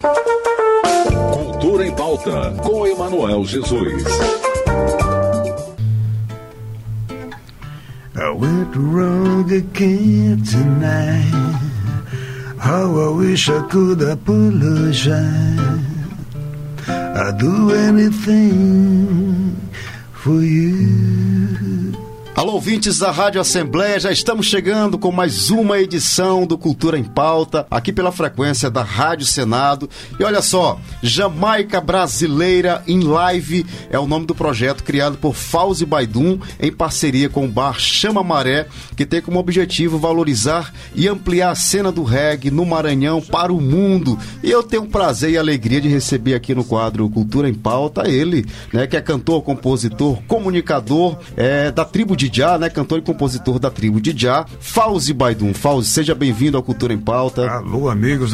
Cultura em Pauta, com Emanuel Jesus. I went wrong again tonight. How I wish I could apologize. I'd do anything for you. Alô, ouvintes da Rádio Assembleia, já estamos chegando com mais uma edição do Cultura em Pauta, aqui pela frequência da Rádio Senado. E olha só, Jamaica Brasileira em Live é o nome do projeto criado por Fauzi Baidum em parceria com o bar Chama Maré, que tem como objetivo valorizar e ampliar a cena do reggae no Maranhão para o mundo. E eu tenho o prazer e a alegria de receber aqui no quadro Cultura em Pauta ele, né, que é cantor, compositor, comunicador da tribo de Jah, né, cantor e compositor da tribo de Jah, Fauzi Baidum. Fauzi, seja bem-vindo ao Cultura em Pauta. Alô amigos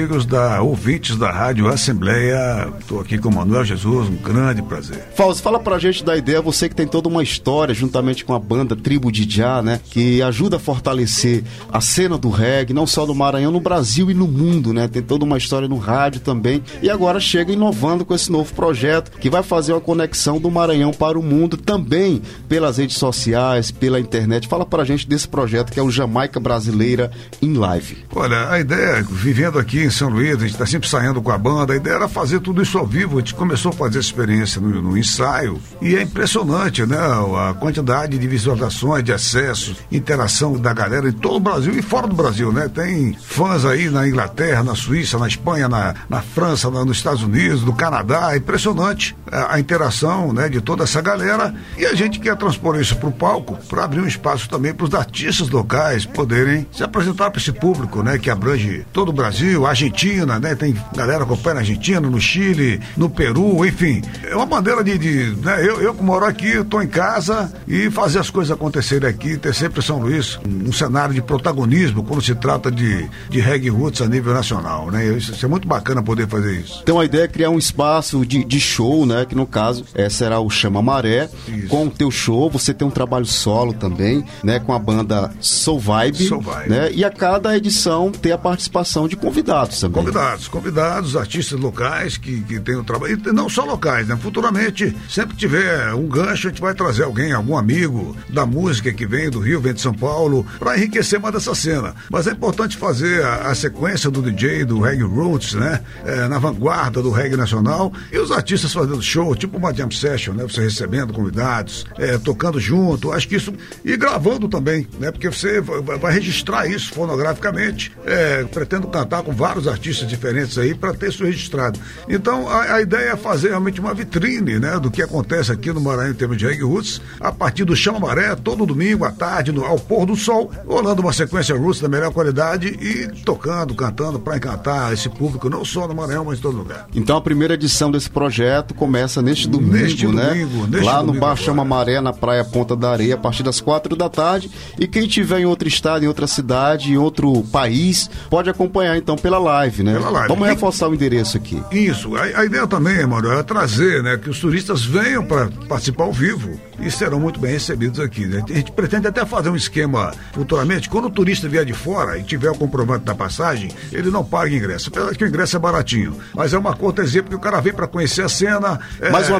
ouvintes da Rádio Assembleia. Estou aqui com o Manuel Jesus, um grande prazer. Fauzi, fala pra gente da ideia, você que tem toda uma história juntamente com a banda Tribo de Jah, né, que ajuda a fortalecer a cena do reggae, não só no Maranhão, no Brasil e no mundo, né, tem toda uma história no rádio também, e agora chega inovando com esse novo projeto que vai fazer uma conexão do Maranhão para o mundo também pelas redes sociais, pela internet. Fala pra gente desse projeto que é o Jamaica Brasileira em Live. Olha, a ideia, vivendo aqui em São Luís, a gente tá sempre saindo com a banda, a ideia era fazer tudo isso ao vivo. A gente começou a fazer experiência no ensaio e é impressionante, né? A quantidade de visualizações, de acessos, interação da galera em todo o Brasil e fora do Brasil, né? Tem fãs aí na Inglaterra, na Suíça, na Espanha, na França, nos Estados Unidos, no Canadá. É impressionante a interação, né, de toda essa galera, e a gente quer transpor isso pro palco para abrir um espaço também para os artistas locais poderem se apresentar para esse público, né, que abrange todo o Brasil, Argentina, né, tem galera que acompanha na Argentina, no Chile, no Peru, enfim, é uma maneira né, eu que moro aqui, estou em casa e fazer as coisas acontecerem aqui, ter sempre São Luís um cenário de protagonismo quando se trata de reggae roots a nível nacional, né, isso é muito bacana poder fazer isso. Então a ideia é criar um espaço de show, né, que no caso será o Chama Maré. Isso. Com o teu show, você tem um trabalho solo também, né, com a banda Soul Vibe, né, e a cada edição tem a participação de convidados também. Convidados, artistas locais que tem o trabalho, e não só locais, né, futuramente, sempre que tiver um gancho, a gente vai trazer algum amigo da música que vem do Rio, vem de São Paulo, para enriquecer mais dessa cena. Mas é importante fazer a sequência do DJ, do reggae roots, né, na vanguarda do reggae nacional, e os artistas fazendo show, tipo uma jam session, né, você recebendo convidados, tocando junto, acho que isso, e gravando também, né, porque você vai registrar isso fonograficamente, pretendo cantar com vários artistas diferentes aí para ter isso registrado. Então a ideia é fazer realmente uma vitrine, né, do que acontece aqui no Maranhão em termos de reggae roots, a partir do Chama Maré, todo domingo à tarde, ao pôr do sol, rolando uma sequência roots da melhor qualidade e tocando, cantando para encantar esse público, não só no Maranhão, mas em todo lugar. Então a primeira edição desse projeto começa neste domingo, né? Lá no bar Chama Maré, na Praia Ponta da Areia, a partir das 4 da tarde, e quem tiver em outro estado, em outra cidade, em outro país, pode acompanhar então pela live, né? Vamos reforçar o endereço aqui. Isso, a ideia também, mano, é trazer, né, que os turistas venham para participar ao vivo e serão muito bem recebidos aqui, né? A gente pretende até fazer um esquema futuramente, quando o turista vier de fora e tiver o comprovante da passagem, ele não paga ingresso, apesar que o ingresso é baratinho, mas é uma cortesia porque o cara vem para conhecer a cena. Mais um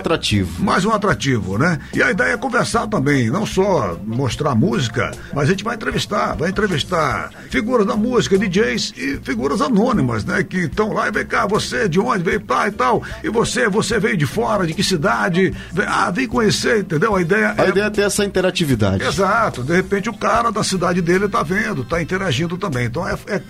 atrativo, né? E a ideia é conversar também, não só mostrar música, mas a gente vai entrevistar figuras da música, DJs e figuras anônimas, né, que estão lá e vem cá, você de onde veio pra e tal, e você veio de fora, de que cidade, vem conhecer, entendeu? A ideia é ter essa interatividade. Exato, de repente o cara da cidade dele tá vendo, tá interagindo também, então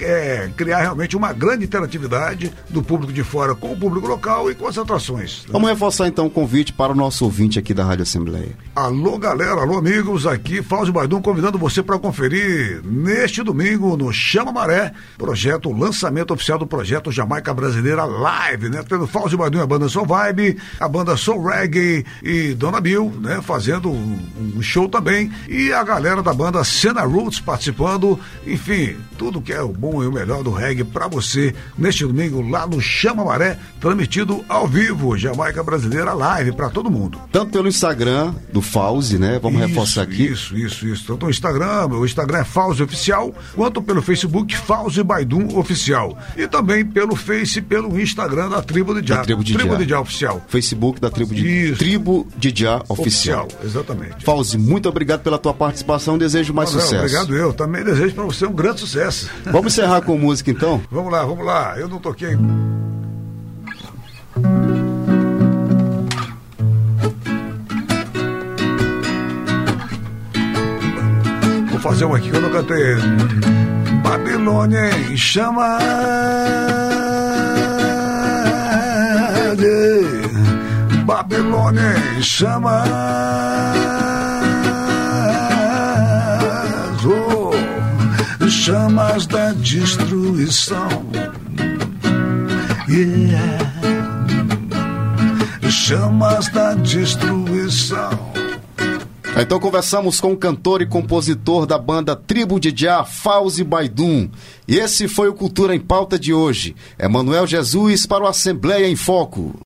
é criar realmente uma grande interatividade do público de fora com o público local e com as atrações. Vamos reforçar então o convite para o nosso ouvinte aqui da Rádio Assembleia. Alô galera, alô amigos, aqui Fauzi Baidum convidando você para conferir neste domingo no Chama Maré, projeto, o lançamento oficial do projeto Jamaica Brasileira Live, né? Tendo Fauzi Baidum, a banda Soul Vibe, a banda Soul Reggae e Dona Bill, né? Fazendo fazendo um show também, e a galera da banda Cena Roots participando, enfim, tudo que é o bom e o melhor do reggae pra você neste domingo lá no Chama Maré, transmitido ao vivo, Jamaica Brasileira Live pra todo mundo. Tanto pelo Instagram do Fauzi, né? Vamos reforçar aqui. Isso. Tanto o Instagram é Fauzi Oficial, quanto pelo Facebook Fauzi Baidum Oficial. E também pelo Face, pelo Instagram da Tribo de Jah. Tribo de Jah Oficial. Facebook da Tribo de Jah Oficial. Exatamente. Fauzi, muito obrigado pela tua participação, desejo mais sucesso. Obrigado eu, também desejo pra você um grande sucesso. Vamos encerrar com música então? Vamos lá, eu não toquei. Vou fazer uma aqui que eu não cantei. Babilônia em chamas, Babilônia em chamas, chamas da destruição, chamas da destruição. Então conversamos com o cantor e compositor da banda Tribo de Jah, Fauzi Baidum. E esse foi o Cultura em Pauta de hoje. Emanuel Jesus para o Assembleia em Foco.